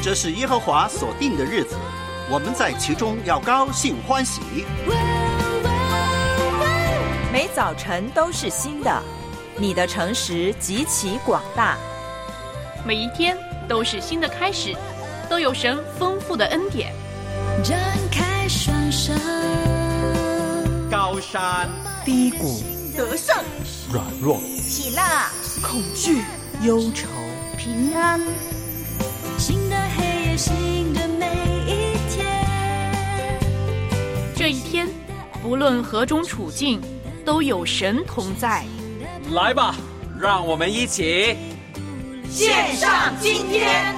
这是耶和华所定的日子，我们在其中要高兴欢喜。 每早晨都是新的，你的诚实极其广大。 每一天都是新的开始，都有神丰富的恩典。 张开双手， 高山低谷， 得胜， 软弱， 喜乐， 恐惧，忧愁， 平安。 新的黑夜，新的每一天。 这一天，不论何种处境，都有神同在。 来吧，让我们一起献上今天。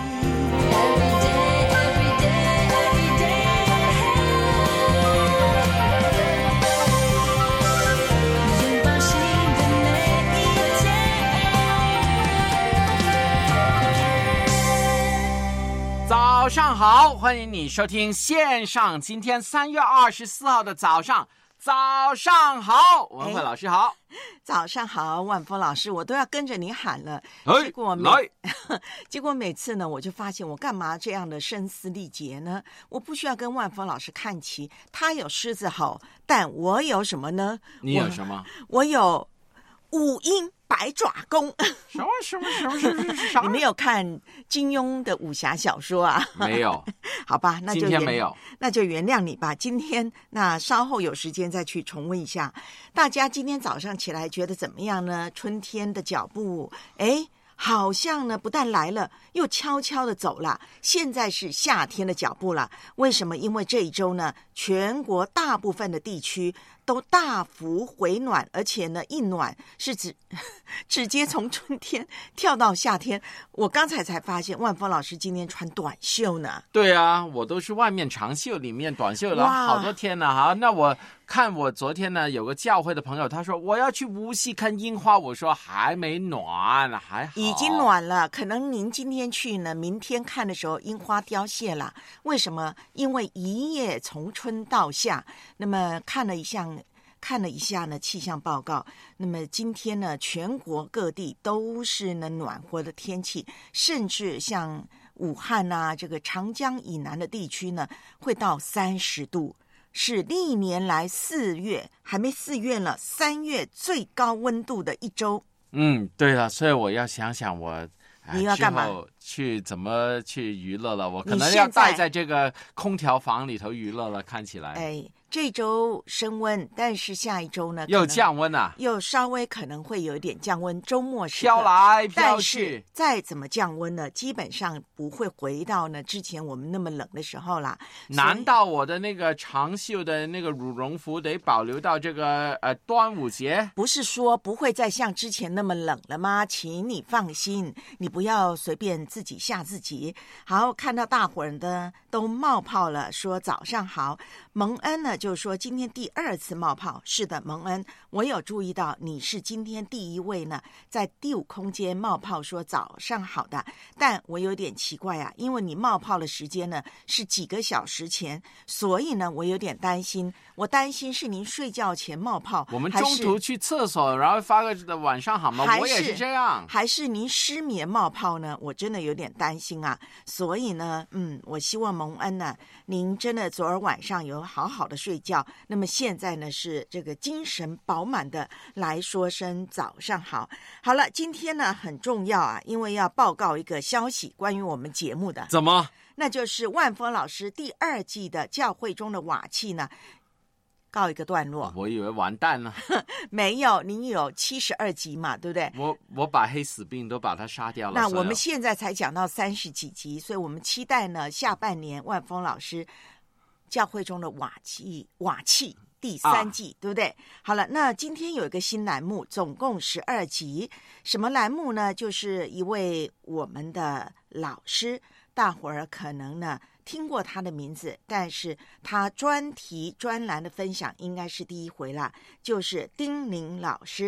早上好，欢迎你收听线上今天3月24号的早上。早上好，文慧老师好。 早上好，万峰老师，我都要跟着你喊了。结果每次呢，我就发现我干嘛这样的声嘶力竭呢？我不需要跟万峰老师看齐，他有狮子吼，但我有什么呢？ 你有什么？ 我有五音百爪功。 什么？ 你没有看金庸的武侠小说啊？ 没有。 好吧，那就今天没有， 那就原谅你吧。今天那稍后有时间再去重温一下。大家今天早上起来觉得怎么样呢？春天的脚步，好像呢不但来了，又悄悄的走了。现在是夏天的脚步了。为什么？因为这一周呢，全国大部分的地区都大幅回暖，而且呢，一暖是直接从春天跳到夏天。我刚才发现，万峰老师今天穿短袖呢。 对啊，我都是外面长袖，里面短袖了好多天了。好，那我看我昨天呢，有个教会的朋友，他说我要去无锡看樱花，我说还没暖，还好。 已经暖了，可能您今天去呢，明天看的时候樱花凋谢了。为什么？因为一夜从春到夏。那么看了一下呢气象报告，那么今天呢全国各地都是呢暖和的天气，甚至像武汉啊这个长江以南的地区呢会到30度，是历年来4月还没4月了，3月最高温度的一周。 对了，所以我要想想你要干嘛？ 怎么去娱乐了？我可能要待在这个空调房里头娱乐了。看起来， 这周升温，但是下一周呢又降温啊， 又稍微可能会有一点降温。周末时飘来飘去， 但是再怎么降温呢，基本上不会回到呢之前我们那么冷的时候啦。 难道我的那个长袖的那个羽绒服得保留到这个端午节？ 不是说不会再像之前那么冷了吗？请你放心，你不要随便自己吓自己。好，看到大伙儿呢都冒泡了，说早上好。蒙恩呢就说今天第2次冒泡。是的，蒙恩，我有注意到你是今天第一位呢在第5空间冒泡说早上好的。但我有点奇怪啊，因为你冒泡的时间呢是几个小时前，所以呢我有点担心。我担心是您睡觉前冒泡， 我们中途去厕所然后发个晚上好吗？我也是这样。 还是您失眠冒泡呢？我真的有点担心啊。所以呢我希望蒙恩呢您真的昨儿晚上有好好的睡觉，那么现在呢是这个精神饱满的来说声早上好。好了，今天呢很重要啊，因为要报告一个消息，关于我们节目的。 怎么？ 那就是万峰老师第2季的教会中的瓦器呢告一个段落。 我以为完蛋了。 没有，您有72集嘛，对不对？ 我把黑死病都把它杀掉了。 那我们现在才讲到30几集，所以我们期待呢下半年万峰老师教会中的瓦器第3季，对不对？好了，那今天有一个新栏目，总共12集。什么栏目呢？就是一位我们的老师，大伙儿可能呢听过他的名字，但是他专栏的分享应该是第一回啦，就是丁玲老师。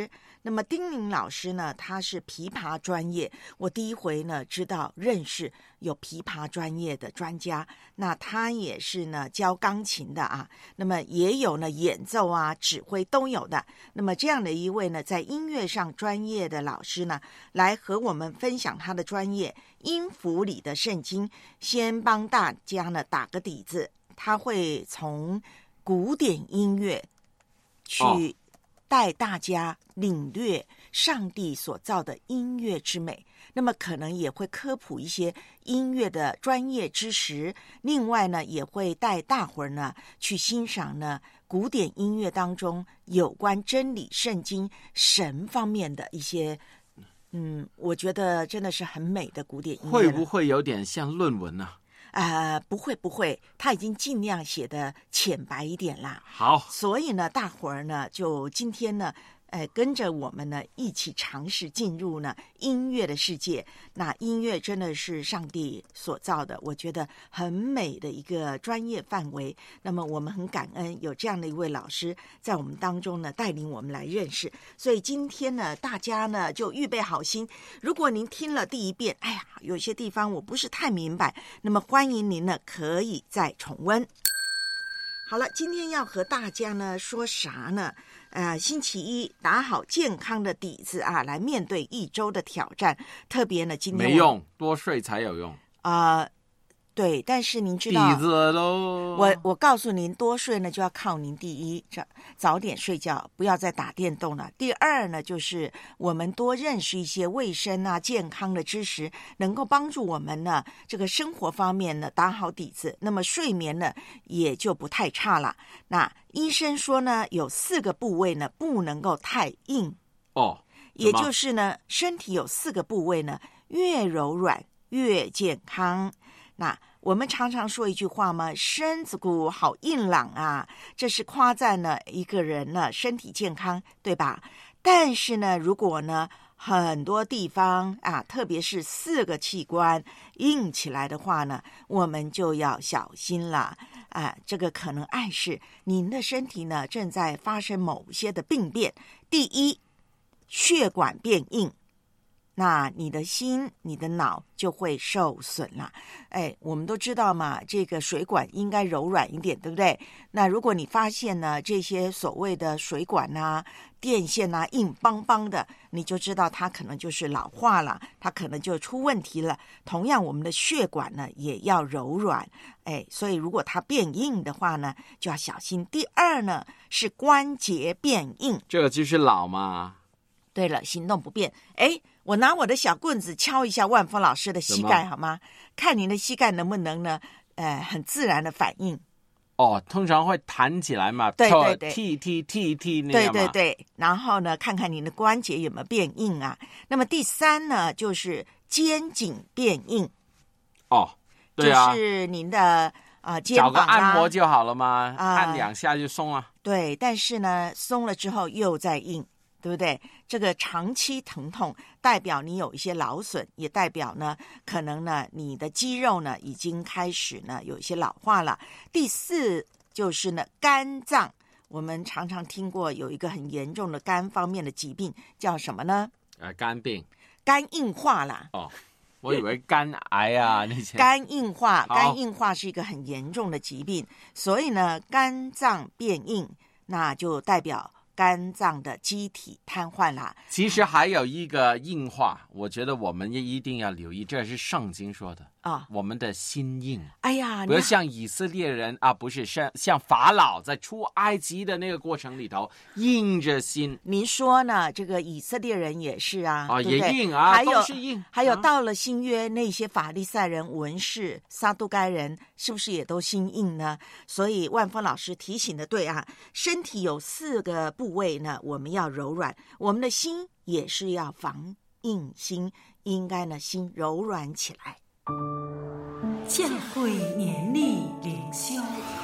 那么丁玲老师呢，他是琵琶专业，我第一回呢认识有琵琶专业的专家，那他也是呢教钢琴的啊，那么也有呢演奏啊、指挥都有的。那么这样的一位呢在音乐上专业的老师呢，来和我们分享他的专业音符里的圣经，先帮大家呢打个底子，他会从古典音乐去带大家领略上帝所造的音乐之美，那么可能也会科普一些音乐的专业知识，另外呢也会带大伙儿呢去欣赏呢古典音乐当中有关真理、圣经、神方面的一些我觉得真的是很美的古典音乐。 会不会有点像论文呢？ 不会，他已经尽量写的浅白一点啦。 好， 所以呢，大伙儿呢就今天呢，跟着我们呢一起尝试进入呢音乐的世界。那音乐真的是上帝所造的，我觉得很美的一个专业范围。那么我们很感恩有这样的一位老师在我们当中呢带领我们来认识。所以今天呢，大家呢就预备好心。如果您听了第一遍，哎呀，有些地方我不是太明白，那么欢迎您呢可以再重温。好了，今天要和大家呢说啥呢？星期一打好健康的底子啊，来面对一周的挑战。特别呢，今天没用，多睡才有用。 对，但是您知道， 底子喽， 我告诉您，多睡呢就要靠您。第一，早点睡觉，不要再打电动了。第二呢，就是我们多认识一些卫生啊、健康的知识，能够帮助我们呢这个生活方面呢打好底子，那么睡眠呢也就不太差了。那医生说呢，有4个部位呢不能够太硬哦， 也就是呢，身体有4个部位呢，越柔软越健康。那我们常常说一句话嘛，身子骨好硬朗啊，这是夸赞呢一个人呢身体健康，对吧？但是呢，如果呢很多地方啊，特别是4个器官硬起来的话呢，我们就要小心了啊。这个可能暗示您的身体呢正在发生某些的病变。第一，血管变硬。那你的心、你的脑就会受损了。我们都知道嘛，这个水管应该柔软一点，对不对？那如果你发现呢，这些所谓的水管啊、电线啊硬邦邦的，你就知道它可能就是老化了，它可能就出问题了。同样，我们的血管呢也要柔软。所以如果它变硬的话呢，就要小心。第二呢，是关节变硬， 这个就是老嘛。 对了，行动不便。我拿我的小棍子敲一下万峰老师的膝盖好吗？看您的膝盖能不能呢很自然的反应。 通常会弹起来嘛， 对对对， 踢那样嘛。 对，然后呢，看看您的关节有没有变硬啊。那么第3呢，就是肩颈变硬。对啊，就是您的肩膀找个按摩就好了嘛，按2下就松了。 对，但是呢，松了之后又再硬。对不对？这个长期疼痛代表你有一些劳损，也代表呢，可能呢你的肌肉呢已经开始呢有一些老化了。第4就是呢肝脏，我们常常听过有一个很严重的肝方面的疾病，叫什么呢？ 肝病， 肝硬化啦。 我以为肝癌啊那些。 肝硬化是一个很严重的疾病，所以呢肝脏变硬，那就代表肝脏的机体瘫痪啦。 其实还有一个硬化，我觉得我们也一定要留意，这是圣经说的我们的心硬。不要像以色列人不是像法老在出埃及的那个过程里头硬着心。 您说呢？这个以色列人也是对不对？ 也硬都是硬。 还有到了新约，那些法利赛人、文士、撒都该人，是不是也都心硬呢？所以万峰老师提醒的对啊，身体有4个部位呢，我们要柔软，我们的心也是要防硬心，应该呢心柔软起来。 教会年历灵修，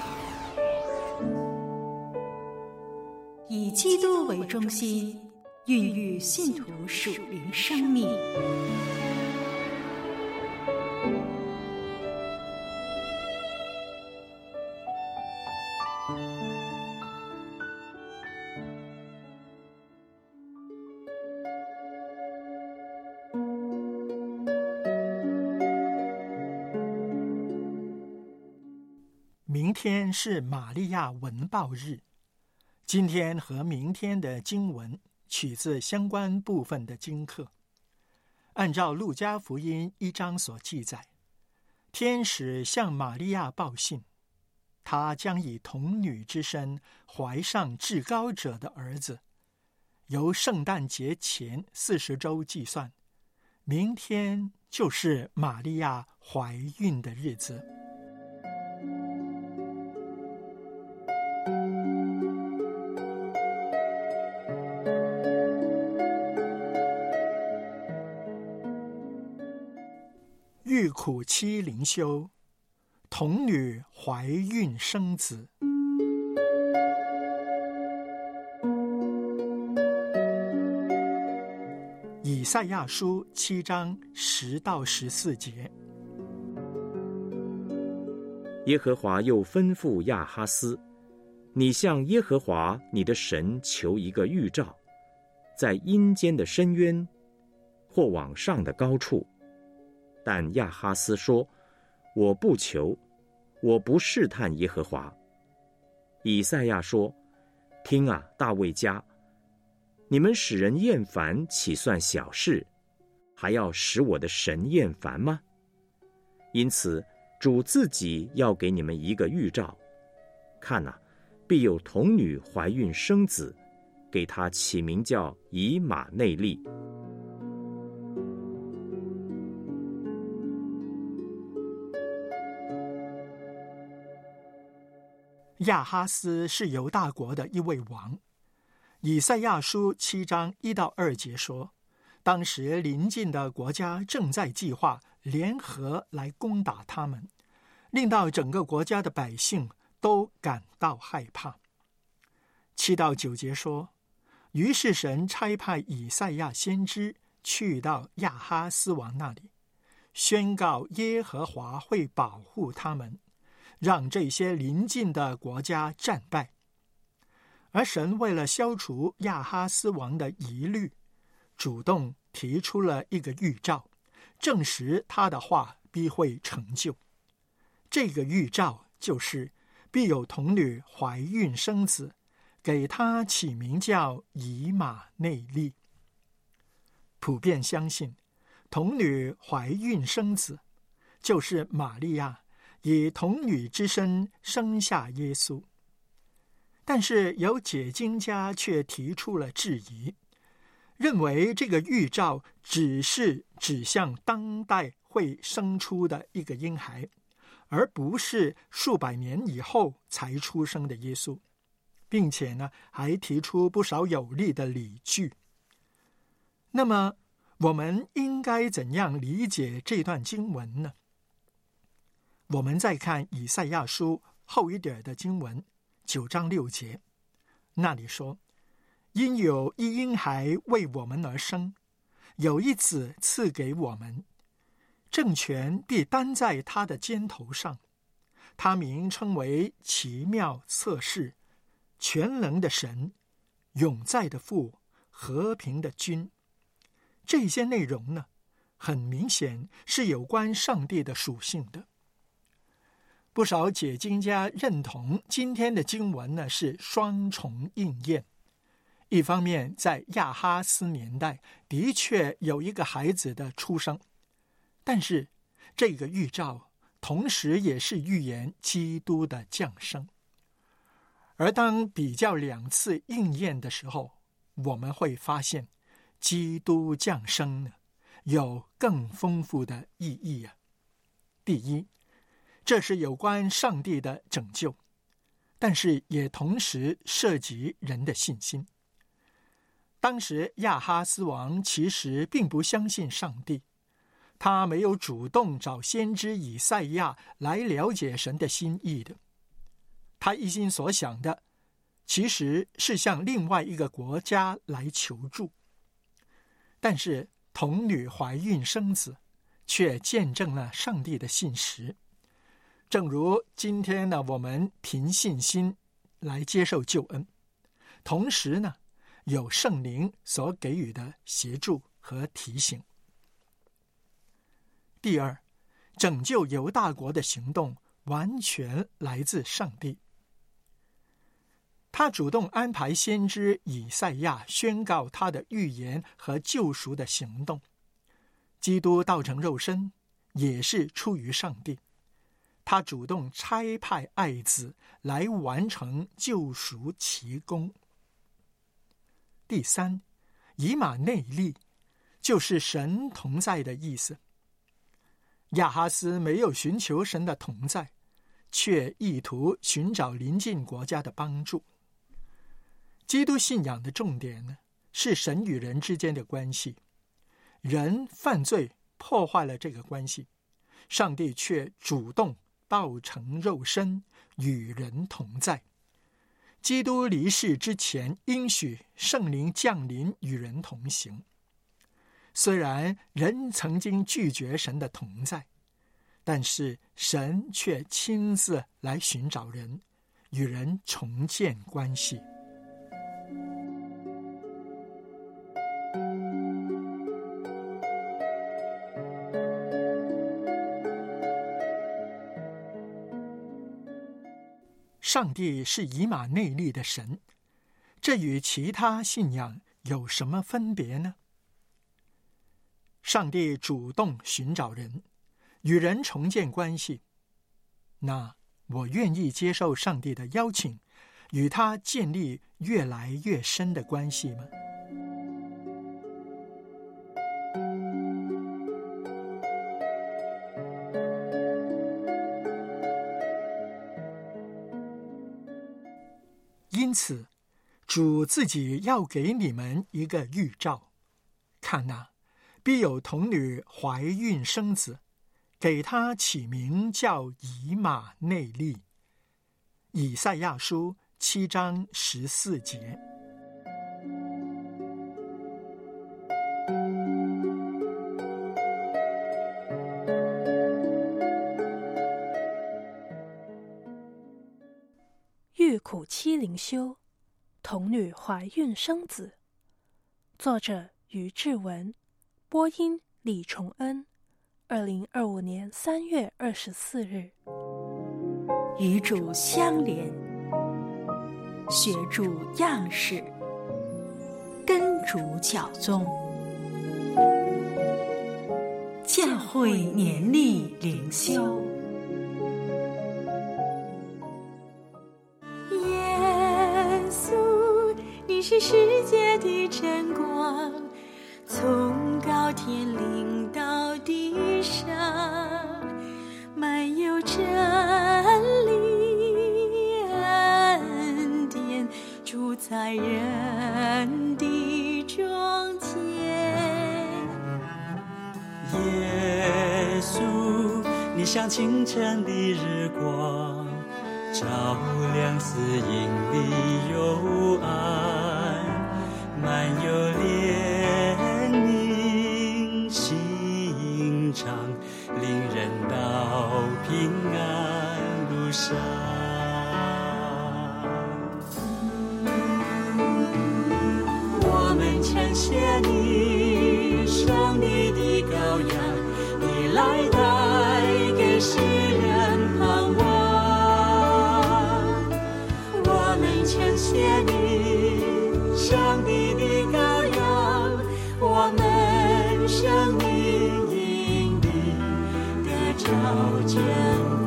以基督为中心，孕育信徒属灵生命。 明天是玛利亚文报日。今天和明天的经文取自相关部分的经课。按照路加福音1章所记载，天使向玛利亚报信，她将以童女之身怀上至高者的儿子。由圣诞节前40周计算，明天就是玛利亚怀孕的日子。欲苦期灵修，童女怀孕生子。以赛亚书7章10到14节。 耶和华又吩咐亚哈斯，你向耶和华你的神求一个预兆，在阴间的深渊或往上的高处。但亚哈斯说，我不求，我不试探耶和华。以赛亚说，听啊，大卫家，你们使人厌烦岂算小事，还要使我的神厌烦吗？因此主自己要给你们一个预兆，看啊，必有童女怀孕生子，给他起名叫以马内利。 亚哈斯是犹大国的一位王。以赛亚书7章1到2节说，当时邻近的国家正在计划联合来攻打他们，令到整个国家的百姓都感到害怕。7到9节说，于是神差派以赛亚先知去到亚哈斯王那里，宣告耶和华会保护他们，让这些邻近的国家战败。而神为了消除亚哈斯王的疑虑，主动提出了一个预兆，证实他的话必会成就。这个预兆就是必有童女怀孕生子，给他起名叫以马内利。普遍相信童女怀孕生子，就是玛利亚以童女之身生下耶稣。但是有解经家却提出了质疑，认为这个预兆只是指向当代会生出的一个婴孩，而不是数百年以后才出生的耶稣，并且呢，还提出不少有力的理据。那么我们应该怎样理解这段经文呢？我们再看以赛亚书后一点的经文9章6节，那里说，因有一婴孩为我们而生，有一子赐给我们，政权必担在他的肩头上，他名称为奇妙策士，全能的神，永在的父，和平的君。这些内容呢，很明显是有关上帝的属性的。不少解经家认同今天的经文呢是双重应验。一方面，在亚哈斯年代的确有一个孩子的出生，但是这个预兆同时也是预言基督的降生。而当比较2次应验的时候，我们会发现基督降生呢有更丰富的意义啊。第一，这是有关上帝的拯救，但是也同时涉及人的信心。当时亚哈斯王其实并不相信上帝，他没有主动找先知以赛亚来了解神的心意的。他一心所想的其实是向另外一个国家来求助。但是童女怀孕生子却见证了上帝的信实。正如今天呢，我们凭信心来接受救恩，同时呢，有圣灵所给予的协助和提醒。第二，拯救犹大国的行动完全来自上帝。他主动安排先知以赛亚宣告他的预言和救赎的行动。基督道成肉身也是出于上帝，他主动差派爱子来完成救赎奇功。第三，以马内利就是神同在的意思。亚哈斯没有寻求神的同在，却意图寻找邻近国家的帮助。基督信仰的重点呢，是神与人之间的关系。人犯罪破坏了这个关系，上帝却主动道成肉身，与人同在。基督离世之前应许圣灵降临，与人同行。虽然人曾经拒绝神的同在，但是神却亲自来寻找人，与人重建关系。上帝是以马内利的神，这与其他信仰有什么分别呢？上帝主动寻找人，与人重建关系。那我愿意接受上帝的邀请，与他建立越来越深的关系吗？因此，主自己要给你们一个预兆，看哪，必有童女怀孕生子，给他起名叫以马内利。以赛亚书7章14节。 欲苦妻灵修，童女怀孕生子。作者于志文，播音李崇恩。2025年3月24日。 与主相连，学主样式，跟主脚踪。教会年历灵修。 是世界的真光，从高天临到地上，满有真理恩典，住在人的中间。 耶稣，你像清晨的日光，照亮死荫的幽暗，满有怜悯心肠，领人到平安路上。我们称谢你，上帝的羔羊，你来带给世人盼望。称谢你，上帝的羔羊，我们生命因你得着真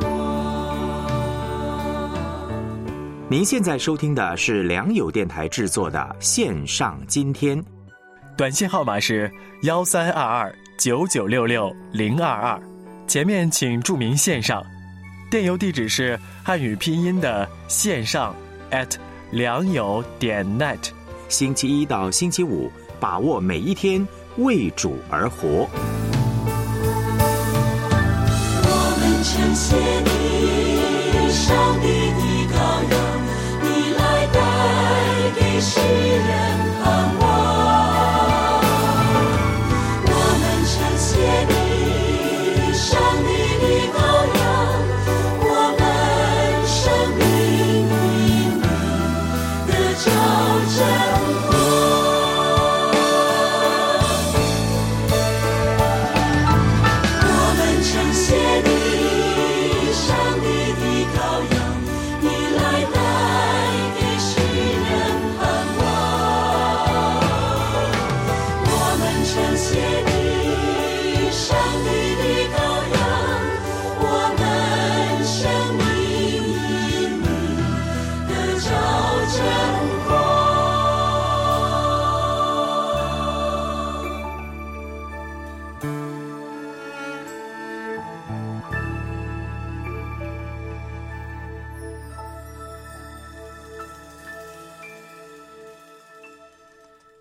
光。 您现在收听的是良友电台制作的线上今天， 短信号码是132299660022，前面请注明线上，电邮地址是汉语拼音的线上良友.net。 星期一到星期五，把握每一天，为主而活。 我们称谢你，上帝的羔羊，你来带给世人盼望。我们称谢你，上帝的羔羊，我们生命照真光。我们称谢你，上帝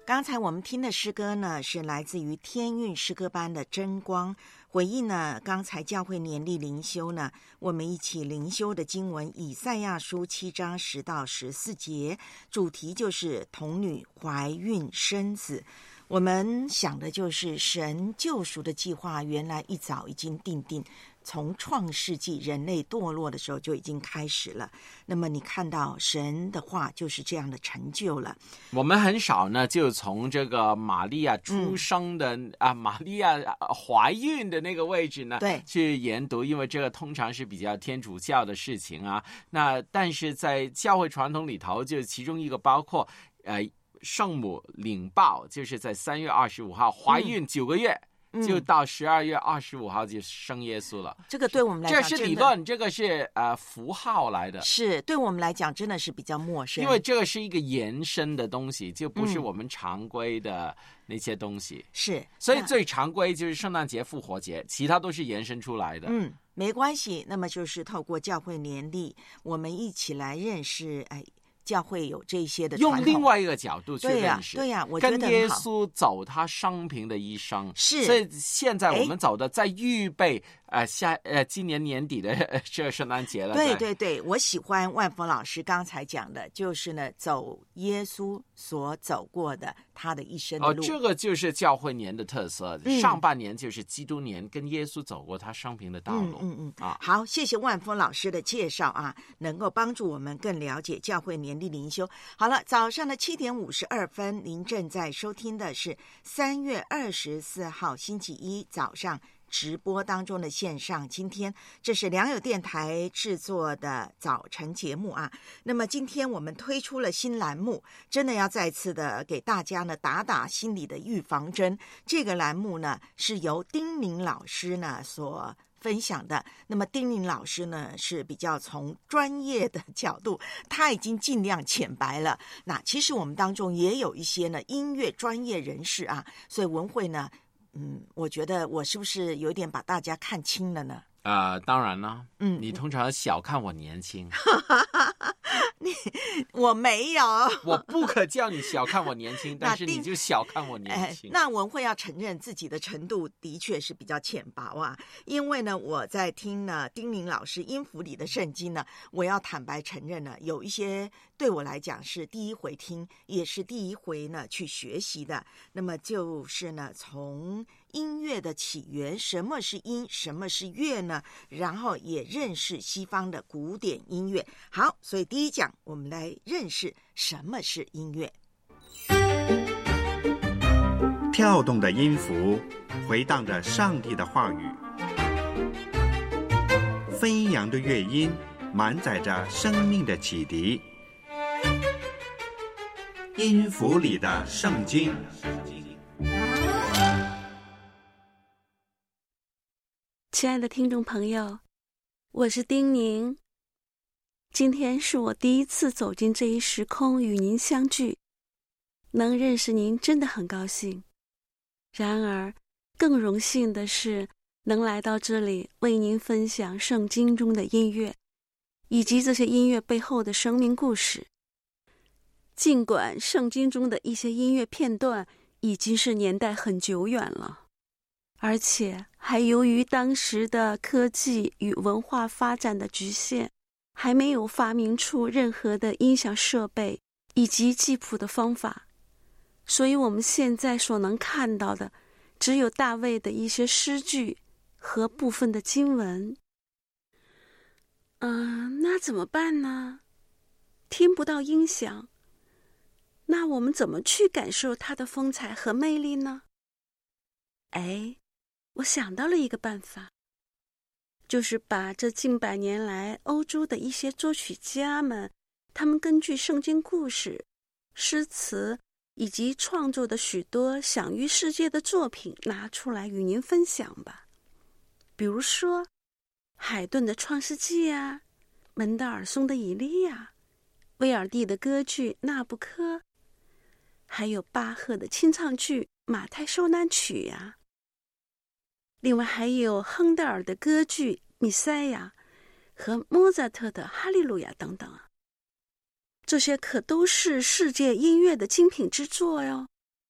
刚才我们听的诗歌呢，是来自于天韵诗歌班的真光，回应呢刚才教会年历灵修呢，我们一起灵修的经文以赛亚书7章10到14节，主题就是童女怀孕生子。我们想的就是神救赎的计划原来一早已经定，从创世纪人类堕落的时候就已经开始了。那么你看到神的话就是这样的成就了。 我们很少呢就从这个玛利亚出生的玛利亚怀孕的那个位置呢对去研读，因为这个通常是比较天主教的事情啊。那但是在教会传统里头，就其中一个包括圣母领报，就是在3月25号怀孕9个月，就到12月25号就生耶稣了。 这个对我们来讲， 这是理论，这个是符号来的， 是对我们来讲真的是比较陌生， 因为这个是一个延伸的东西，就不是我们常规的那些东西。 是， 所以最常规就是圣诞节、复活节，其他都是延伸出来的。 没关系。那么就是透过教会年历，我们一起来认识教会有这些的传统， 用另外一个角度去认识。 对呀，我觉得跟耶稣走他生平的一生。 是， 所以现在我们走的在预备今年年底的这个圣诞节了。 对，我喜欢万峰老师刚才讲的，就是呢，走耶稣所走过的他的一生的路。 这个就是教会年的特色。上半年就是基督年，跟耶稣走过他生平的道路。 好，谢谢万峰老师的介绍啊，能够帮助我们更了解教会年历灵修。好了，早上的7点52分，您正在收听的是3月24号星期一早上直播当中的线上。今天这是良友电台制作的早晨节目啊。那么今天我们推出了新栏目，真的要再次的给大家呢打心理的预防针。这个栏目呢是由丁宁老师呢所分享的。那么丁宁老师呢是比较从专业的角度，他已经尽量浅白了。那其实我们当中也有一些呢音乐专业人士啊，所以文慧呢我觉得我是不是有点把大家看清了呢？ 当然了，你通常小看我年轻。 我没有， 我不可叫你小看我年轻，但是你就小看我年轻。 那文慧要承认自己的程度的确是比较浅薄啊，因为呢，我在听呢丁宁老师音符里的圣经呢，我要坦白承认呢，有一些对我来讲是第一回听，也是第一回呢去学习的。那么就是呢，从音乐的起源，什么是音，什么是乐呢？然后也认识西方的古典音乐。好，所以第一讲我们来认识什么是音乐。 跳动的音符，回荡着上帝的话语；飞扬的乐音，满载着生命的启迪。音符里的圣经。 亲爱的听众朋友，我是丁宁。今天是我第一次走进这一时空与您相聚，能认识您真的很高兴。然而，更荣幸的是能来到这里为您分享圣经中的音乐，以及这些音乐背后的生命故事。尽管圣经中的一些音乐片段已经是年代很久远了，而且还由于当时的科技与文化发展的局限，还没有发明出任何的音响设备以及记谱的方法，所以我们现在所能看到的只有大卫的一些诗句和部分的经文。那怎么办呢？听不到音响，那我们怎么去感受它的风采和魅力呢？我想到了一个办法，就是把这近百年来欧洲的一些作曲家们，他们根据圣经故事、诗词以及创作的许多享誉世界的作品拿出来与您分享吧。比如说海顿的《创世纪》啊，门德尔松的《以利亚》，威尔第的歌剧《纳布科》，还有巴赫的清唱剧《马太受难曲》呀。另外还有亨德尔的歌剧《弥赛亚》和莫扎特的《哈利路亚》等等啊，这些可都是世界音乐的精品之作哟。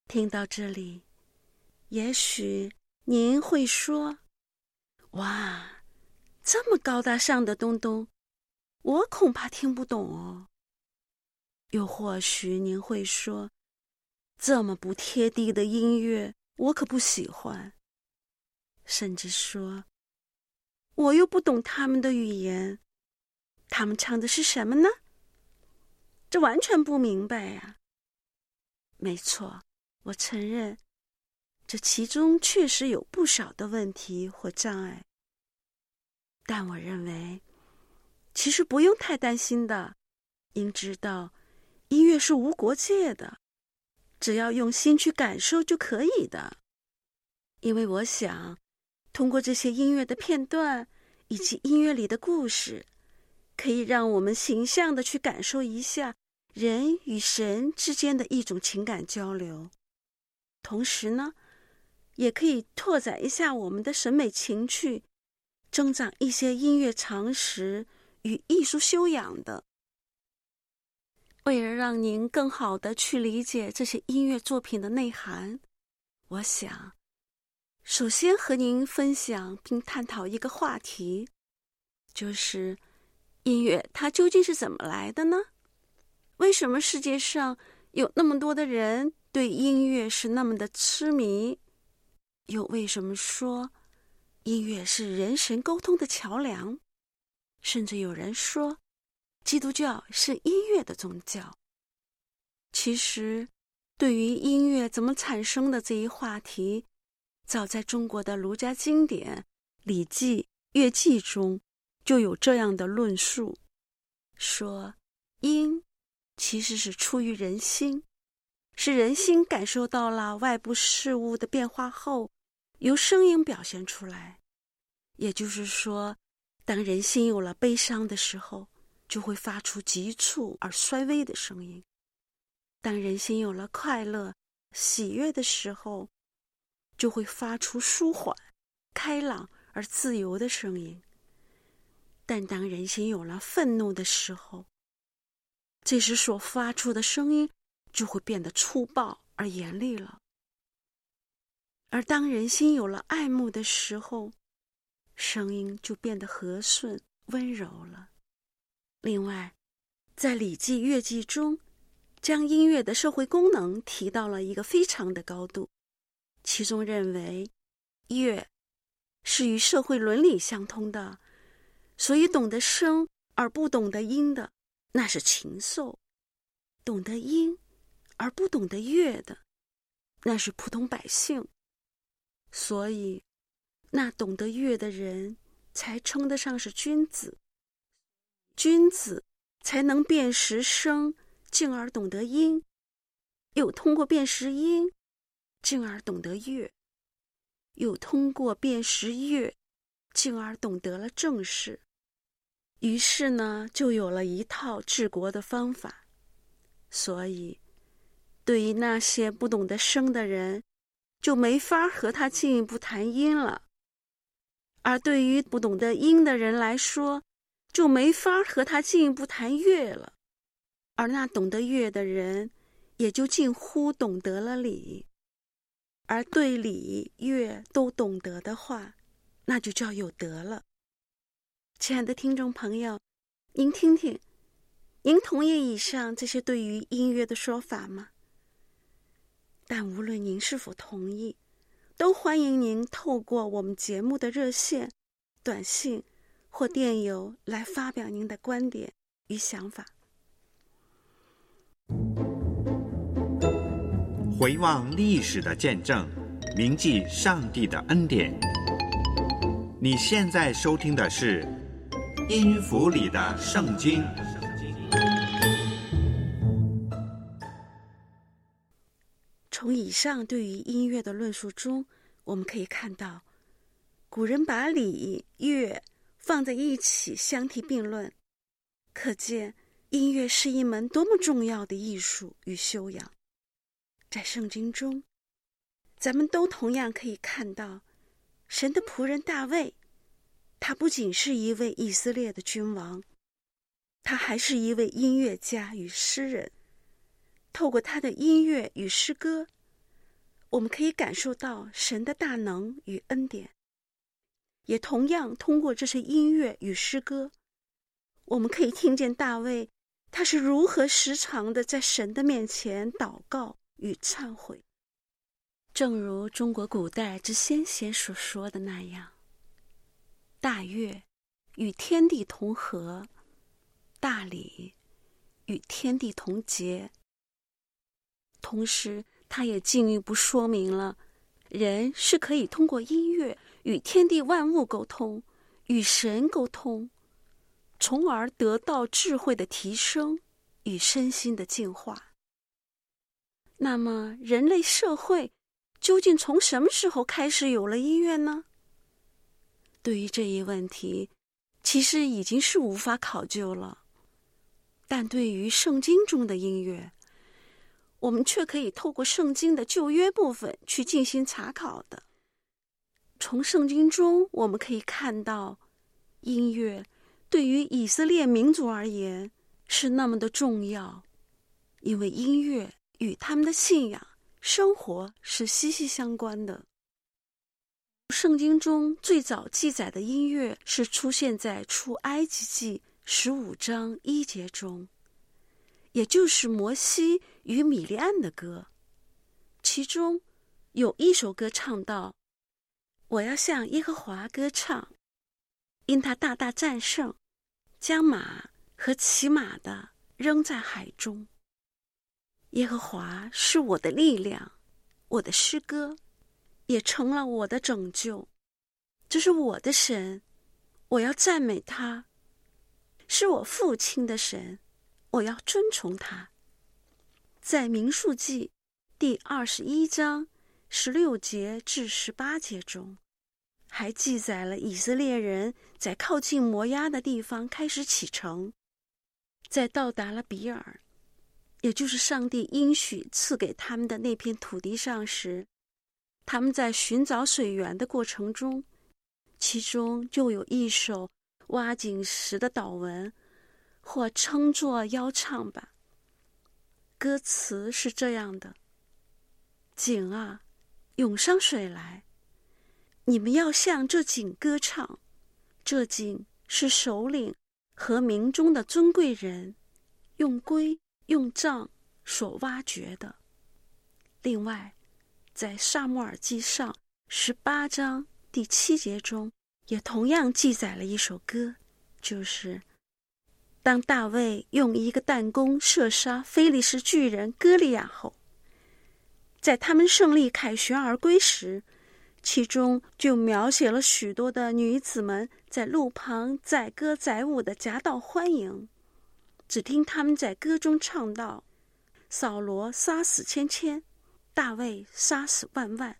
听到这里，也许您会说，哇，这么高大上的东东，我恐怕听不懂哦。又或许您会说，这么不贴地的音乐，我可不喜欢。甚至说，我又不懂他们的语言，他们唱的是什么呢？这完全不明白呀。没错，我承认，这其中确实有不少的问题或障碍。但我认为，其实不用太担心的。应知道，音乐是无国界的，只要用心去感受就可以的。因为我想，通过这些音乐的片段以及音乐里的故事，可以让我们形象地去感受一下人与神之间的一种情感交流，同时呢，也可以拓展一下我们的审美情趣，增长一些音乐常识与艺术修养的。为了让您更好地去理解这些音乐作品的内涵，我想首先和您分享并探讨一个话题，就是音乐它究竟是怎么来的呢？为什么世界上有那么多的人对音乐是那么的痴迷？又为什么说音乐是人神沟通的桥梁？甚至有人说，基督教是音乐的宗教。其实，对于音乐怎么产生的这一话题，早在中国的儒家经典《礼记·乐记》中就有这样的论述，说音其实是出于人心，是人心感受到了外部事物的变化后，由声音表现出来。也就是说，当人心有了悲伤的时候，就会发出急促而衰微的声音；当人心有了快乐、喜悦的时候，就会发出舒缓、开朗而自由的声音。但当人心有了愤怒的时候，这时所发出的声音就会变得粗暴而严厉了。而当人心有了爱慕的时候，声音就变得和顺、温柔了。另外，在《礼记·乐记》中，将音乐的社会功能提到了一个非常的高度，其中认为乐是与社会伦理相通的，所以懂得声而不懂得音的，那是禽兽；懂得音而不懂得乐的，那是普通百姓。所以那懂得乐的人才称得上是君子，君子才能辨识声，进而懂得音，又通过辨识音，进而懂得乐，又通过辨识乐，进而懂得了政事。于是呢，就有了一套治国的方法。所以对于那些不懂得声的人，就没法和他进一步谈音了；而对于不懂得音的人来说，就没法和他进一步谈乐了。而那懂得乐的人，也就近乎懂得了礼。而对礼乐都懂得的话，那就叫有德了。亲爱的听众朋友，您听听，您同意以上这些对于音乐的说法吗？但无论您是否同意，都欢迎您透过我们节目的热线、短信或电邮来发表您的观点与想法。 回望历史的见证，铭记上帝的恩典。你现在收听的是《音符里的圣经》。 从以上对于音乐的论述中，我们可以看到，古人把礼、乐放在一起相提并论，可见音乐是一门多么重要的艺术与修养。在圣经中，咱们都同样可以看到，神的仆人大卫，他不仅是一位以色列的君王，他还是一位音乐家与诗人。透过他的音乐与诗歌， 我们可以感受到神的大能与恩典，也同样通过这些音乐与诗歌，我们可以听见大卫他是如何时常的在神的面前祷告与忏悔。正如中国古代之先贤所说的那样，大乐与天地同和，大礼与天地同节。同时他也进一步说明了人是可以通过音乐与天地万物沟通，与神沟通，从而得到智慧的提升与身心的净化。那么人类社会究竟从什么时候开始有了音乐呢？对于这一问题，其实已经是无法考究了。但对于圣经中的音乐，我们却可以透过圣经的旧约部分去进行查考的。从圣经中我们可以看到，音乐对于以色列民族而言是那么的重要，因为音乐与他们的信仰、生活是息息相关的。圣经中最早记载的音乐是出现在出埃及记15章1节中，也就是摩西与米利暗的歌。其中有一首歌唱道：我要向耶和华歌唱，因他大大战胜，将马和骑马的扔在海中。耶和华是我的力量，我的诗歌，也成了我的拯救。这是我的神，我要赞美他；是我父亲的神，我要尊崇他。在民数记第21章16节至18节中，还记载了以色列人在靠近摩押的地方开始启程，在到达了比尔，也就是上帝应许赐给他们的那片土地上时，他们在寻找水源的过程中，其中就有一首挖井时的祷文，或称作邀唱吧。歌词是这样的：井啊，涌上水来，你们要向这井歌唱。这井是首领和民中的尊贵人用规用杖所挖掘的。另外，在撒母耳记上18章第7节中，也同样记载了一首歌，就是当大卫用一个弹弓射杀非利士巨人歌利亚后，在他们胜利凯旋而归时，其中就描写了许多的女子们在路旁载歌载舞的夹道欢迎。只听他们在歌中唱道：扫罗杀死千千，大卫杀死万万。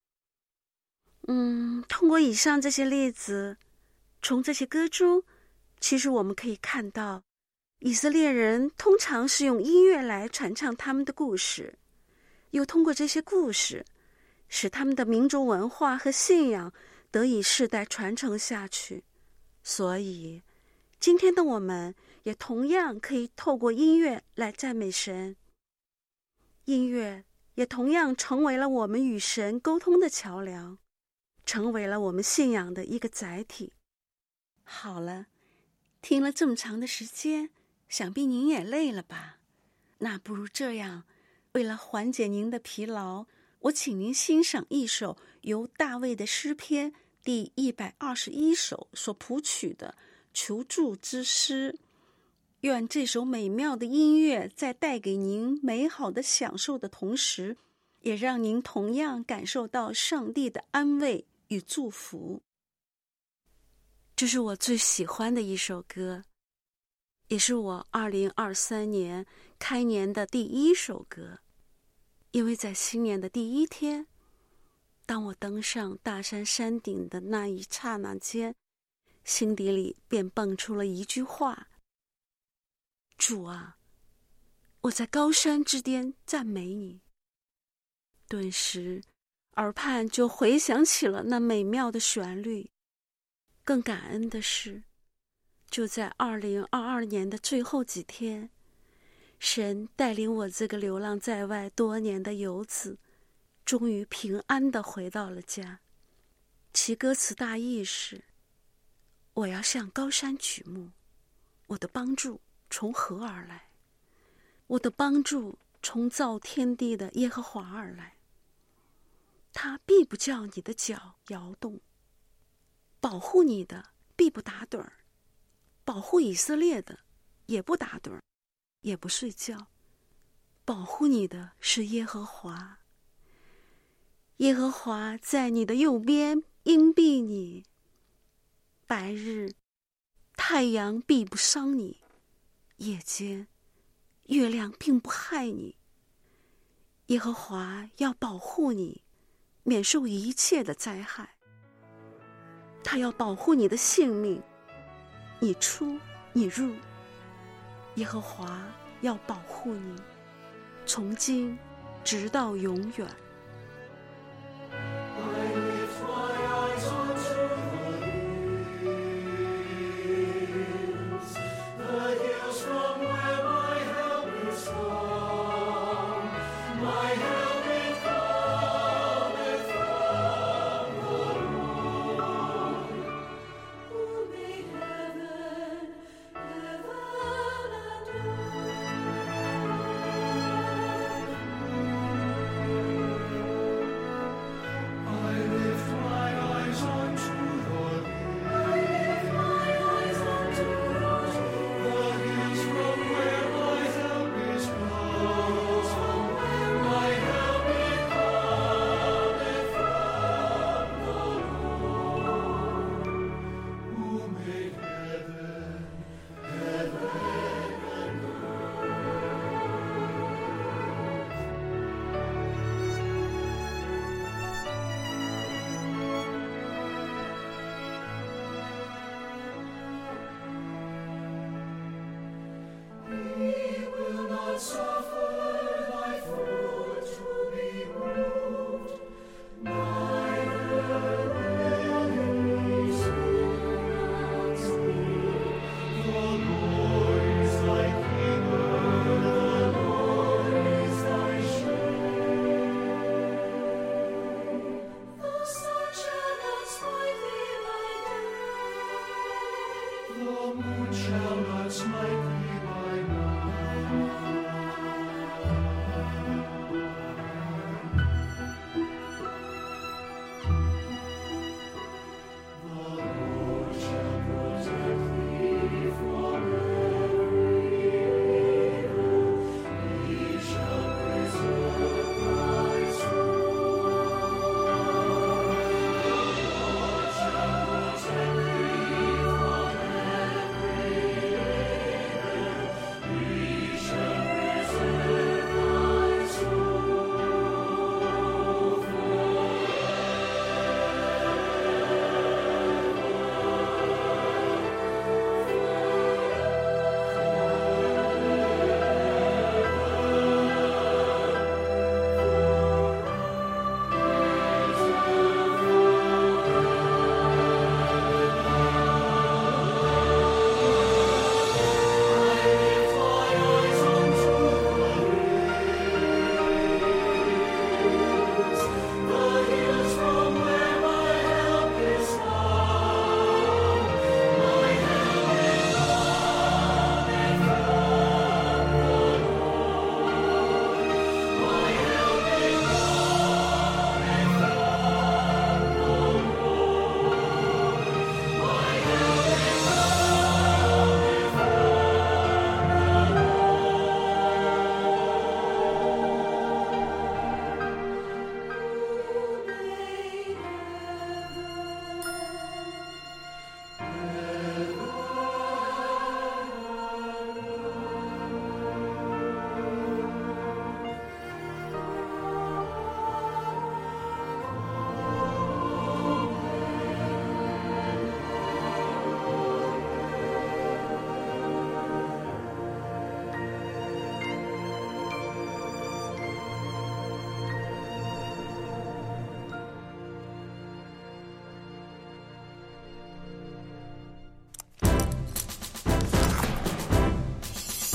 通过以上这些例子，从这些歌中，其实我们可以看到，以色列人通常是用音乐来传唱他们的故事，又通过这些故事，使他们的民族文化和信仰得以世代传承下去。所以，今天的我们也同样可以透过音乐来赞美神。音乐也同样成为了我们与神沟通的桥梁，成为了我们信仰的一个载体。好了，听了这么长的时间，想必您也累了吧？那不如这样，为了缓解您的疲劳，我请您欣赏一首由大卫的诗篇第121首所谱曲的求助之诗。愿这首美妙的音乐在带给您美好的享受的同时，也让您同样感受到上帝的安慰与祝福。这是我最喜欢的一首歌，也是我2023年开年的第一首歌。因为在新年的第一天，当我登上大山山顶的那一刹那间，心底里便蹦出了一句话：主啊，我在高山之巅赞美你。顿时耳畔就回响起了那美妙的旋律。更感恩的是，就在2022年的最后几天，神带领我这个流浪在外多年的游子， 终于平安地回到了家。其歌词大意是：我要向高山举目，我的帮助从何而来？我的帮助从造天地的耶和华而来。他必不叫你的脚摇动，保护你的必不打盹儿，保护以色列的也不打盹儿，也不睡觉。保护你的是耶和华，耶和华在你的右边荫庇你。白日太阳必不伤你，夜间月亮并不害你。耶和华要保护你，免受一切的灾害。他要保护你的性命，你出你入。耶和华要保护你，从今直到永远。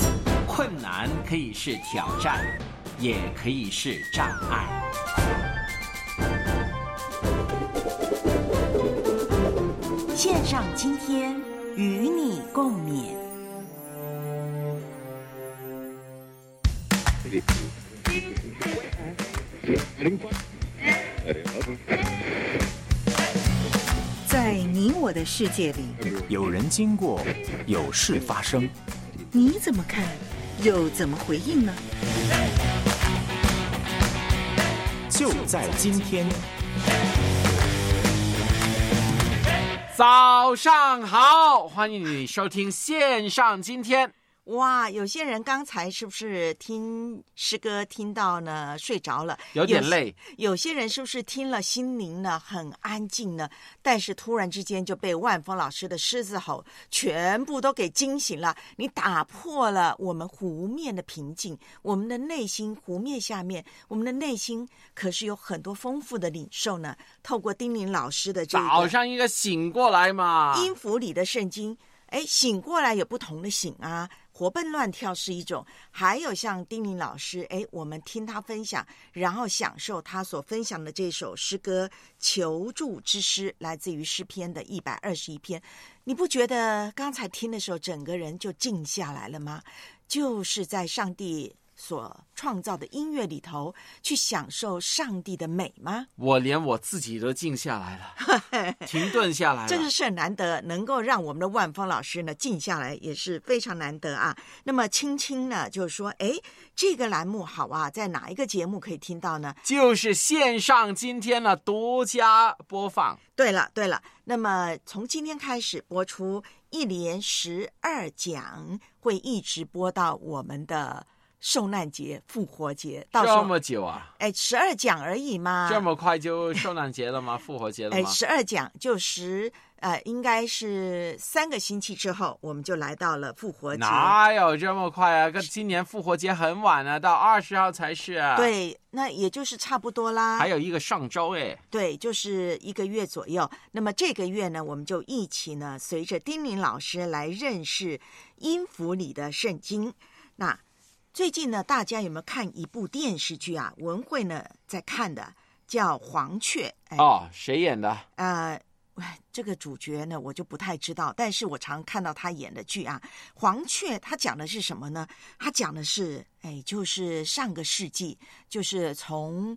困难可以是挑战，也可以是障碍。 上今天与你共勉。 在你我的世界里， 有人经过，有事发生， 你怎么看，又怎么回应呢？ 就在今天。 早上好，欢迎你收听线上今天。 哇，有些人刚才是不是听诗歌听到呢睡着了， 有点累？ 有些人是不是听了心灵呢很安静呢？但是突然之间就被万峰老师的狮子吼全部都给惊醒了。你打破了我们湖面的平静，我们的内心湖面下面，我们的内心可是有很多丰富的领受呢。透过丁宁老师的这个早上一个醒过来嘛， 音符里的圣经，醒过来有不同的醒啊。活蹦乱跳是一种，还有像丁宁老师，我们听他分享，然后享受他所分享的这首诗歌《求助之诗》，来自于诗篇的121篇。你不觉得刚才听的时候，整个人就静下来了吗？就是在上帝所创造的音乐里头去享受上帝的美吗？ 我连我自己都静下来了，停顿下来了， 这个是很难得，能够让我们的万峰老师呢静下来，也是非常难得啊。那么青青呢就是说，这个栏目好啊，在哪一个节目可以听到呢？ 就是线上今天呢独家播放。 对了，那么从今天开始播出，一连12讲，会一直播到我们的受难节、复活节，到时候这么久啊 ？12讲而已嘛。 这么快就受难节了吗？复活节了吗 ？12讲就应该是3个星期之后，我们就来到了复活节。 哪有这么快啊？今年复活节很晚啊，到20号才是啊。 对，那也就是差不多啦。 还有一个上周对，就是1个月左右。那么这个月呢，我们就一起呢，随着丁宁老师来认识音符里的圣经。那最近呢，大家有没有看一部电视剧啊？文慧呢在看的，叫《黄雀》。 谁演的？ 这个主角呢，我就不太知道，但是我常看到他演的剧啊。黄雀他讲的是什么呢？他讲的是，就是上个世纪，就是从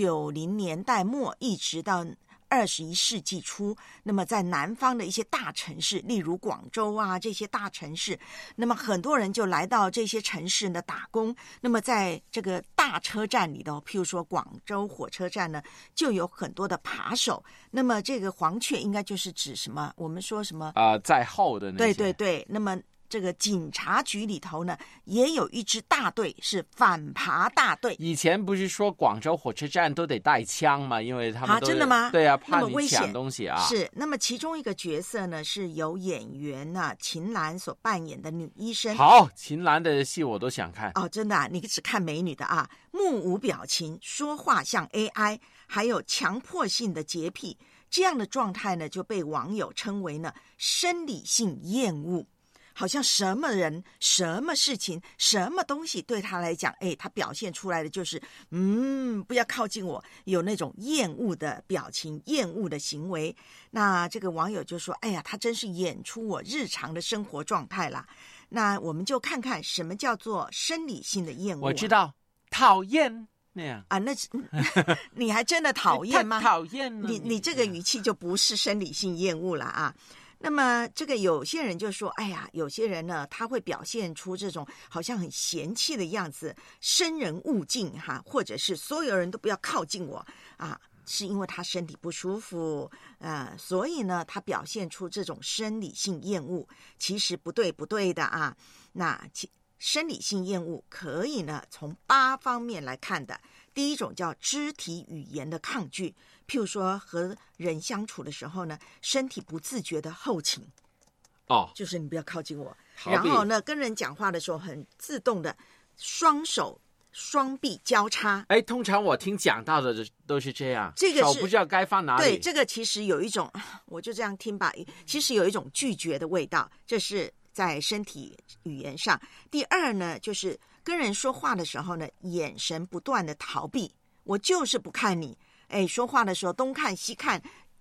90年代末一直到21世纪初，那么在南方的一些大城市，例如广州啊这些大城市，那么很多人就来到这些城市呢打工。那么在这个大车站里头，譬如说广州火车站呢，就有很多的扒手。那么这个黄雀应该就是指什么？我们说什么在后的那些。 对。那么这个警察局里头呢，也有一支大队是反扒大队。 以前不是说广州火车站都得带枪吗？因为他们都真的吗？ 对啊，怕你抢东西啊。 是。那么其中一个角色呢，是由演员秦岚所扮演的女医生。 好，秦岚的戏我都想看。 真的啊？你只看美女的啊？目无表情，说话像 AI， 还有强迫性的洁癖，这样的状态呢，就被网友称为呢生理性厌恶。好像什么人、什么事情、什么东西对他来讲，他表现出来的就是不要靠近我，有那种厌恶的表情、厌恶的行为。那这个网友就说，他真是演出我日常的生活状态啦。那我们就看看什么叫做生理性的厌恶。 我知道，讨厌那样啊，那你还真的讨厌吗？ 讨厌了， 你这个语气就不是生理性厌恶了啊。那么这个有些人就说，有些人呢，他会表现出这种好像很嫌弃的样子，生人勿近哈，或者是所有人都不要靠近我啊，是因为他身体不舒服所以呢，他表现出这种生理性厌恶。其实不对的啊。那生理性厌恶可以呢从8方面来看的。第一种叫肢体语言的抗拒，譬如说和人相处的时候呢，身体不自觉的后倾，就是你不要靠近我。然后呢，跟人讲话的时候很自动的双手双臂交叉。 通常我听讲到的都是这样， 这个手不知道该放哪里。 对，这个其实有一种，我就这样听吧，其实有一种拒绝的味道，这是在身体语言上。第二呢，就是跟人说话的时候呢，眼神不断的逃避，我就是不看你。说话的时候东看西看，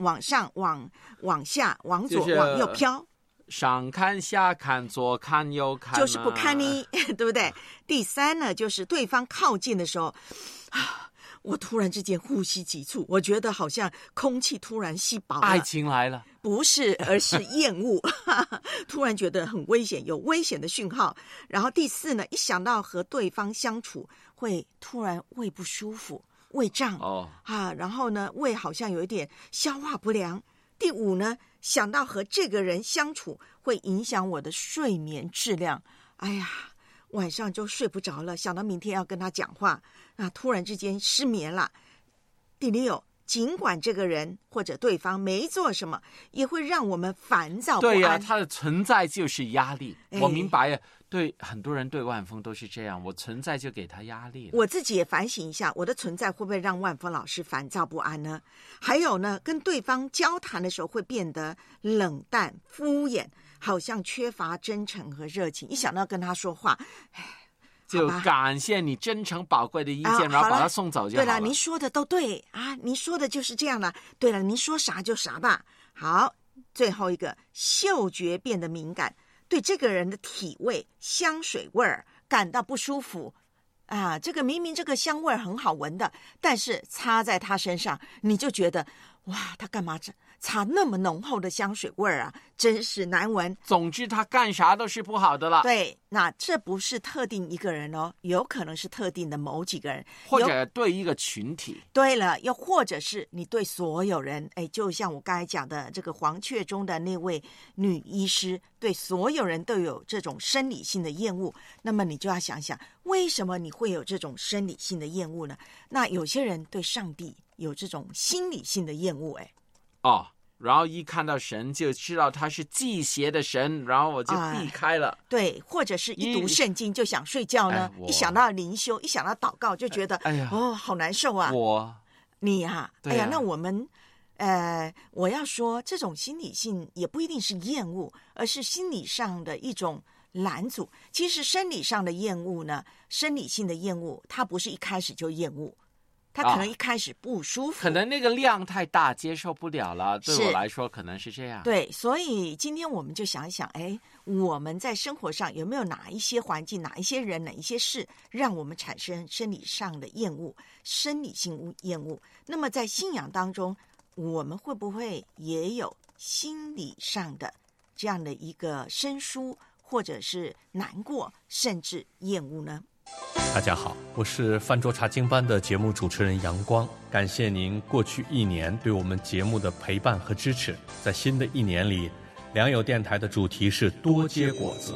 往上、往下、往左、往右飘。 上看下看左看右看， 就是不看你，对不对？第三呢，就是对方靠近的时候，我突然之间呼吸急促，我觉得好像空气突然稀薄了。 爱情来了？ 不是，而是厌恶。突然觉得很危险，有危险的讯号。然后第四呢，一想到和对方相处，会突然胃不舒服，胃胀然后呢，胃好像有一点消化不良。第五呢，想到和这个人相处会影响我的睡眠质量，哎呀，晚上就睡不着了，想到明天要跟他讲话，突然之间失眠了。第六，尽管这个人或者对方没做什么，也会让我们烦躁不安。 对呀，他的存在就是压力。我明白呀，对很多人对万峰都是这样，我存在就给他压力了。 我自己也反省一下，我的存在会不会让万峰老师烦躁不安呢？还有呢，跟对方交谈的时候会变得冷淡敷衍，好像缺乏真诚和热情。一想到跟他说话， 就感谢你真诚宝贵的意见，然后把他送走就好了。 对了，您说的都对啊，您说的就是这样了。对了，您说啥就啥吧。好，最后一个，嗅觉变得敏感，对这个人的体味、香水味儿感到不舒服这个明明这个香味很好闻的，但是擦在他身上，你就觉得哇，他干嘛擦那么浓厚的香水味啊，真是难闻。 总之他干啥都是不好的了。 对，那这不是特定一个人哦，有可能是特定的某几个人， 或者对一个群体。 对了，又或者是你对所有人，就像我刚才讲的这个黄雀中的那位女医师，对所有人都有这种生理性的厌恶。那么你就要想想，为什么你会有这种生理性的厌恶呢？那有些人对上帝有这种心理性的厌恶。 然后一看到神就知道他是忌邪的神，然后我就避开了。 对，或者是一读圣经就想睡觉呢，一想到灵修，一想到祷告就觉得好难受啊。你那我们我要说这种心理性也不一定是厌恶，而是心理上的一种拦阻。其实生理上的厌恶呢，生理性的厌恶它不是一开始就厌恶，他可能一开始不舒服， 可能那个量太大接受不了了，对我来说可能是这样。 对，所以今天我们就想一想，我们在生活上有没有哪一些环境、哪一些人、哪一些事让我们产生生理上的厌恶、生理性厌恶？那么在信仰当中，我们会不会也有心理上的这样的一个生疏，或者是难过，甚至厌恶呢？ 大家好，我是饭桌茶经班的节目主持人杨光，感谢您过去1年对我们节目的陪伴和支持。在新的1年里，良友电台的主题是多结果子。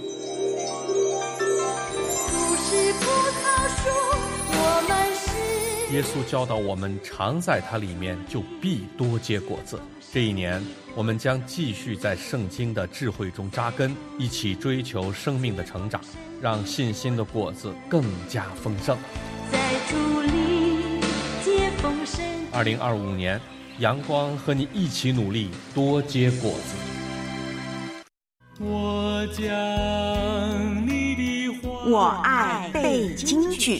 不是葡萄树，我们是耶稣教导我们，常在它里面就必多结果子。这1年，我们将继续在圣经的智慧中扎根，一起追求生命的成长，让信心的果子更加丰盛。 在主里结丰盛。 2025年，阳光和你一起努力，多结果子。 我将你的话， 我爱背京剧。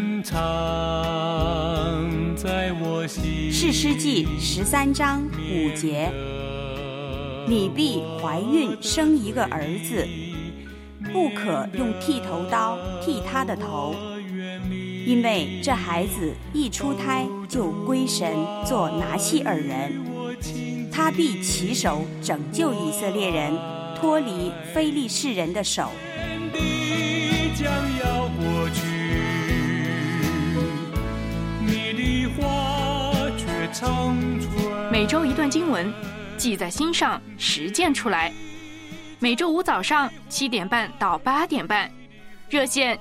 士师记13章5节，你必怀孕生一个儿子，不可用剃头刀剃他的头，因为这孩子一出胎就归神做拿细耳人，他必起手拯救以色列人脱离非利士人的手。 将要过去，你的话却长存。 每周一段经文，记在心上，实践出来。每周五早上7点半到8点半，热线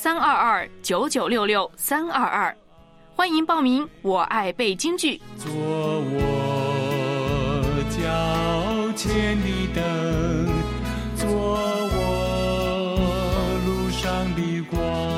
13229966-322，欢迎报名。我爱背京剧， 做我脚前的灯，做我路上的光。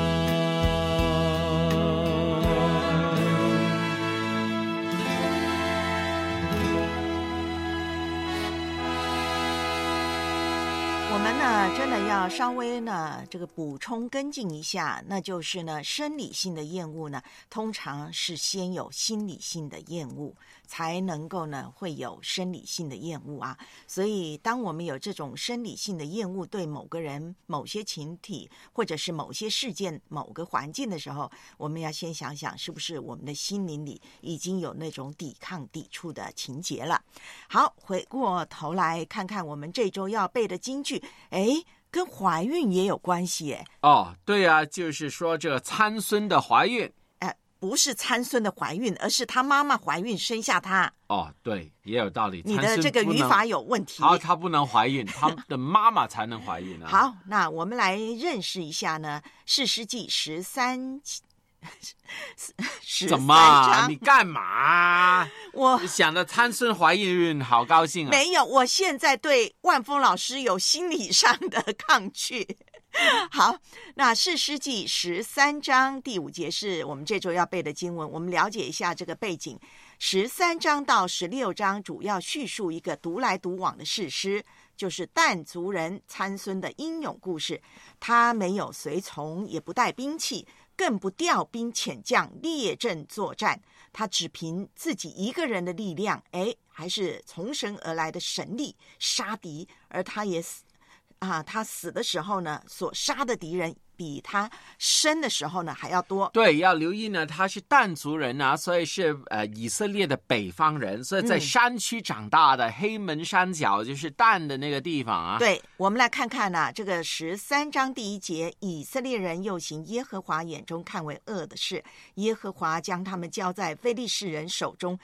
我们呢，真的要稍微呢，这个补充跟进一下，那就是呢，生理性的厌恶呢，通常是先有心理性的厌恶，才能够呢会有生理性的厌恶啊。所以，当我们有这种生理性的厌恶对某个人、某些群体，或者是某些事件、某个环境的时候，我们要先想想，是不是我们的心灵里已经有那种抵抗、抵触的情节了。好，回过头来看看我们这周要背的金句，跟怀孕也有关系耶。 哦，对啊，就是说这个参孙的怀孕。 不是参孙的怀孕，而是他妈妈怀孕生下他。 哦，对，也有道理。 你的这个语法有问题。 好，他不能怀孕，他的妈妈才能怀孕啊。 好，那我们来认识一下呢，士师记13 怎么？你干嘛？我想着参孙怀孕，好高兴啊！ 没有，我现在对万峰老师有心理上的抗拒。好，那士师记13章第5节是我们这周要背的经文，我们了解一下这个背景。13章到16章主要叙述一个独来独往的士师，就是但族人参孙的英勇故事。他没有随从，也不带兵器，更不调兵遣将列阵作战，他只凭自己一个人的力量，还是从神而来的神力杀敌，而他也他死的时候呢，所杀的敌人比他生的时候呢还要多。 对，要留意呢，他是但族人啊，所以是以色列的北方人，所以在山区长大的，黑门山脚就是但的那个地方啊。 对，我们来看看呢，这个13章第1节，以色列人又行耶和华眼中看为恶的事，耶和华将他们交在非利士人手中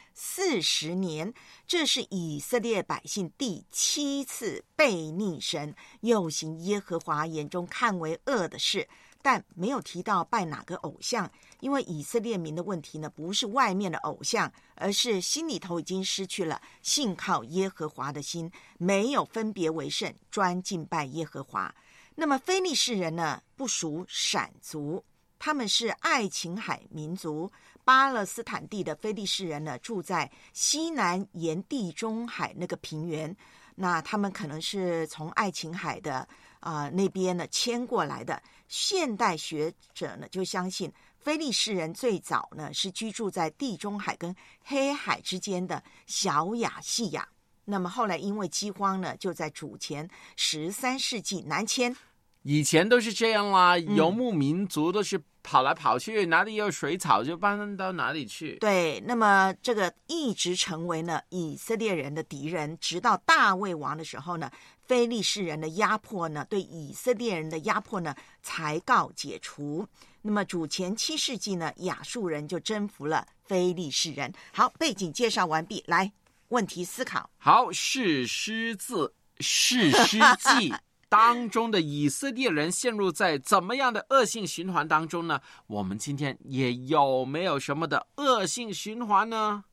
40年，这是以色列百姓第7次悖逆神，又行耶和华眼中看为恶的事。但没有提到拜哪个偶像，因为以色列民的问题呢，不是外面的偶像，而是心里头已经失去了信靠耶和华的心，没有分别为圣，专敬拜耶和华。那么非利士人呢，不属闪族，他们是爱琴海民族，巴勒斯坦地的非利士人呢，住在西南沿地中海那个平原，那他们可能是从爱琴海的那边呢迁过来的。现代学者呢就相信非利士人最早呢是居住在地中海跟黑海之间的小亚细亚，那么后来因为饥荒呢，就在主前13世纪南迁。 以前都是这样啦，游牧民族都是跑来跑去，哪里有水草就搬到哪里去。 对，那么这个一直成为呢以色列人的敌人，直到大卫王的时候呢，非利士人的压迫呢，对以色列人的压迫呢才告解除。那么主前7世纪呢，亚述人就征服了非利士人。好，背景介绍完毕，来问题思考。 好，士师记当中的以色列人陷入在怎么样的恶性循环当中呢？我们今天也有没有什么的恶性循环呢？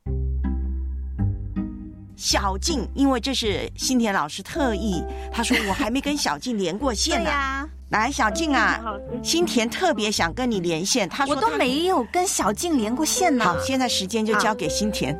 小静，因为这是新田老师特意，他说我还没跟小静连过线呢。对呀，来，小静啊，新田特别想跟你连线，他说我都没有跟小静连过线呢。 好，现在时间就交给新田。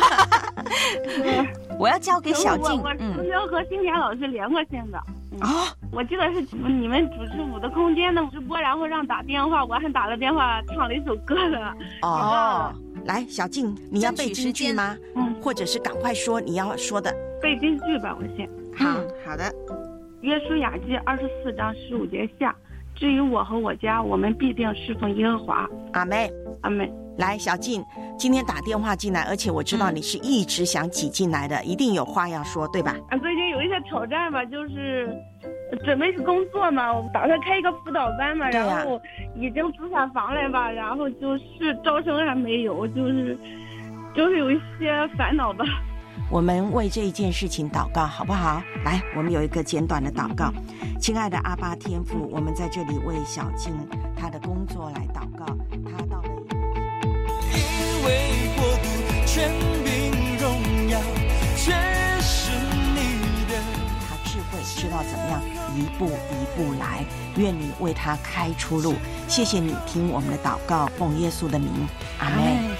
我要交给小静。 我曾经和新田老师连过线的。我记得是你们主持我的空间的直播，然后让打电话，我还打了电话唱了一首歌的。 来，小静，你要背金句吗？或者是赶快说你要说的。 背金句吧，我先。 好的。 约书亚记24章15节下，至于我和我家，我们必定侍奉耶和华。 阿们， 阿们。 来，小静，今天打电话进来，而且我知道你是一直想挤进来的，一定有话要说，对吧？ 最近有一些挑战吧，就是准备工作嘛，我打算开一个辅导班嘛，然后已经租下房来吧，然后就是招生还没有，就是有一些烦恼吧。 我们为这一件事情祷告好不好？来，我们有一个简短的祷告。亲爱的阿爸天父，我们在这里为小静她的工作来祷告，她到了因为国度权柄荣耀全是你的， 他智慧知道怎么样一步一步来，愿你为他开出路。谢谢你听我们的祷告，奉耶稣的名，阿们。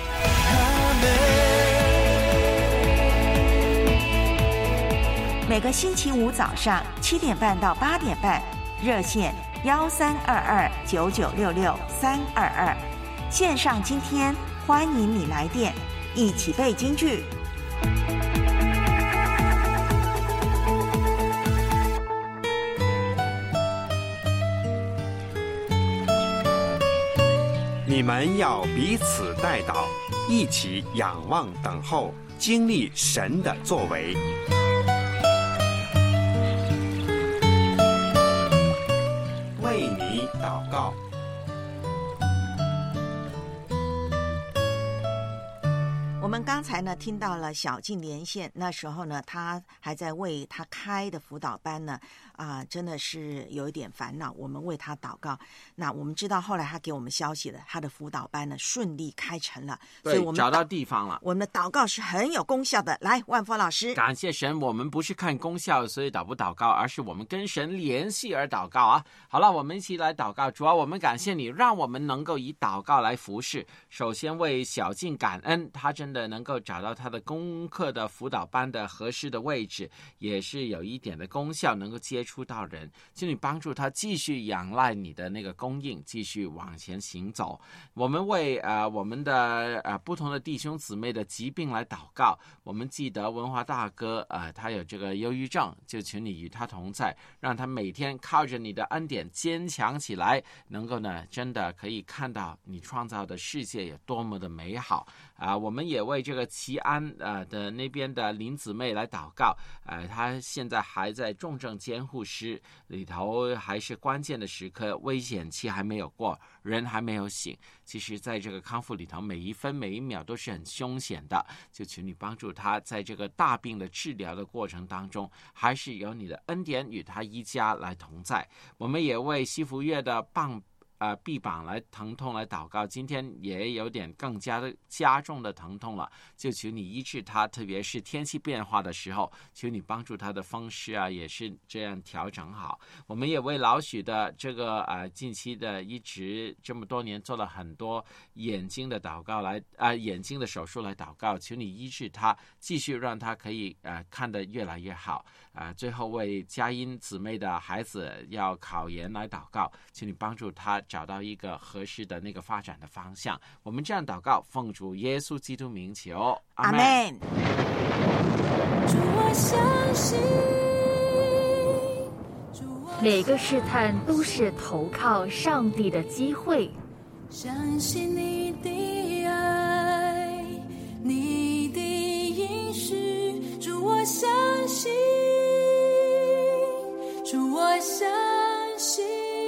每个星期五早上7点半到8点半，热线13229966-322，线上今天欢迎你来电，一起背京剧。 你们要彼此代祷，一起仰望等候，经历神的作为。为你祷告。 我们刚才呢听到了小静连线，那时候呢他还在为他开的辅导班呢真的是有一点烦恼，我们为他祷告。那我们知道后来他给我们消息了，他的辅导班呢顺利开成了， 对，所以我们找到地方了。 我们的祷告是很有功效的。来，万峰老师， 感谢神，我们不是看功效所以祷不祷告，而是我们跟神联系而祷告啊。好了，我们一起来祷告。主要我们感谢你，让我们能够以祷告来服侍。首先为小静感恩，他真的能够找到他的功课的辅导班的合适的位置，也是有一点的功效，能够接触到人。请你帮助他继续仰赖你的那个供应，继续往前行走。我们为我们的不同的弟兄姊妹的疾病来祷告。我们记得文华大哥他有这个忧郁症，就请你与他同在，让他每天靠着你的恩典坚强起来，能够呢真的可以看到你创造的世界有多么的美好。我们也为这个齐安的那边的林姊妹来祷告。她现在还在重症监护室里头，还是关键的时刻，危险期还没有过，人还没有醒。其实在这个康复里头，每一分每一秒都是很凶险的，就请你帮助他在这个大病的治疗的过程当中，还是有你的恩典与他一家来同在。我们也为西福月的臂膀来疼痛来祷告，今天也有点更加重的疼痛了，就求你医治他，特别是天气变化的时候，求你帮助他的风湿也是这样调整好。我们也为老许的这个近期的一直这么多年做了很多眼睛的祷告眼睛的手术来祷告，求你医治他，继续让他可以看得越来越好。最后为佳音姊妹的孩子要考研来祷告，请你帮助他找到一个合适的那个发展的方向。我们这样祷告，奉主耶稣基督名求，阿们。 主，我相信， 每个试探都是投靠上帝的机会。 相信你的爱，你的应许，主，我相信，主，我相信，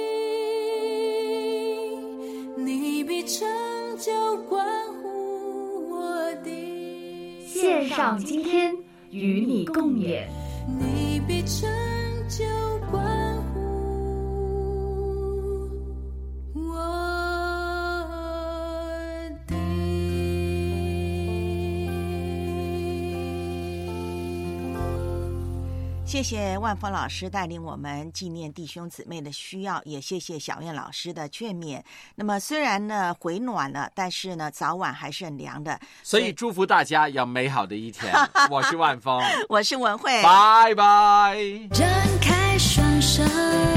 你必成就关乎我的。 线上今天与你共勉， 你必成就关乎我的。 谢谢万峰老师带领我们纪念弟兄姊妹的需要，也谢谢小燕老师的劝勉。那么虽然呢回暖了，但是呢早晚还是很凉的， 所以祝福大家有美好的一天。我是万峰， 我是文慧， 拜拜。 张开双手。